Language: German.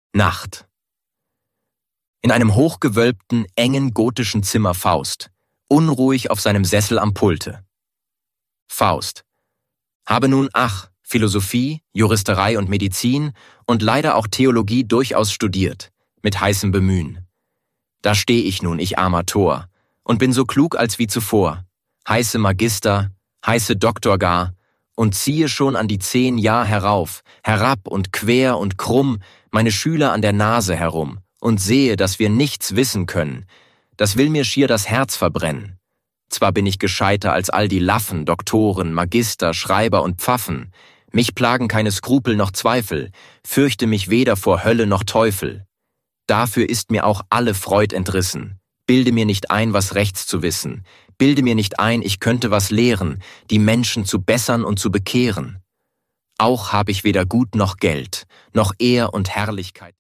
Nacht. In einem hochgewölbten, engen gotischen Zimmer Faust, unruhig auf seinem Sessel am Pulte. Faust. Habe nun, Philosophie, Juristerei und Medizin und leider auch Theologie durchaus studiert, mit heißem Bemühen. Da steh ich nun, ich armer Tor, und bin so klug als wie zuvor, heiße Magister, heiße Doktor gar, und ziehe schon an die 10 Jahr herauf, herab und quer und krumm meine Schüler an der Nase herum, und sehe, dass wir nichts wissen können, das will mir schier das Herz verbrennen. Zwar bin ich gescheiter als all die Laffen, Doktoren, Magister, Schreiber und Pfaffen, mich plagen keine Skrupel noch Zweifel, fürchte mich weder vor Hölle noch Teufel. Dafür ist mir auch alle Freud entrissen, bilde mir nicht ein, was rechts zu wissen, bilde mir nicht ein, ich könnte was lehren, die Menschen zu bessern und zu bekehren. Auch hab ich weder Gut noch Geld, noch Ehr und Herrlichkeit.